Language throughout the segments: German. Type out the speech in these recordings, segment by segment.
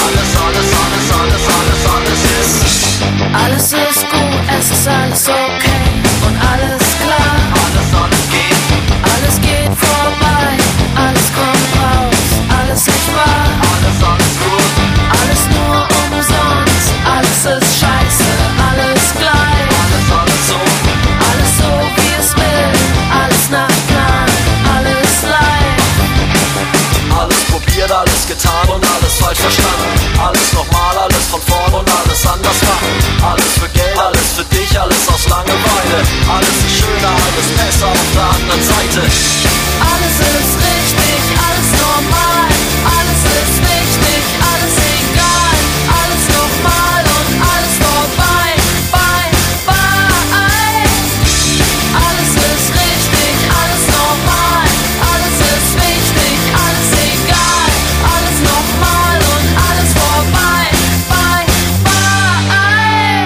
Alles ist gut, es ist alles okay und alles klar. Alles geht vorbei, alles kommt raus, alles nicht wahr. Alles nur umsonst, alles ist scheiße, alles gleich. Alles so wie es will, alles nach Plan, alles leicht. Alles probiert, alles getan und alles falsch verstanden. Alles nochmal, alles von vorn und alles anders machen. Alles für Geld, alles für dich, alles aus Langeweile. Alles ist schöner, alles besser auf der anderen Seite. Alles ist richtig, alles normal, alles ist wichtig, alles egal. Alles nochmal und alles vorbei, bye, bye. Alles ist richtig, alles normal, alles ist wichtig, alles egal. Alles nochmal und alles vorbei, bye, bye.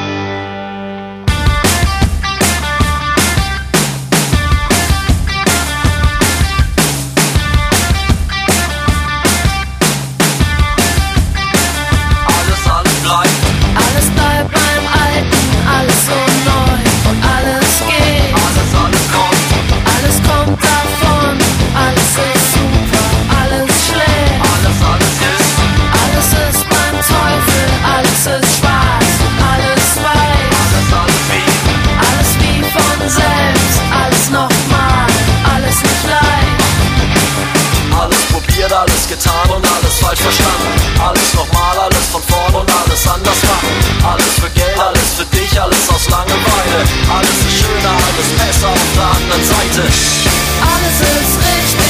Alles bleibt. Alles bleibt beim Alten, alles so neu und alles geht. Alles kommt. Alles kommt davon, alles ist super, alles schlecht. Alles ist. Alles ist beim Teufel, alles ist schwarz und alles weiß. Alles wie von selbst, alles nochmal, alles nicht leicht. Alles probiert, alles getan und alles falsch verstanden. Alles nochmal, alles von vorn und alles anders machen. Alles für Geld, alles für dich, alles aus Langeweile. Alles ist schöner, alles besser auf der anderen Seite. Alles ist richtig.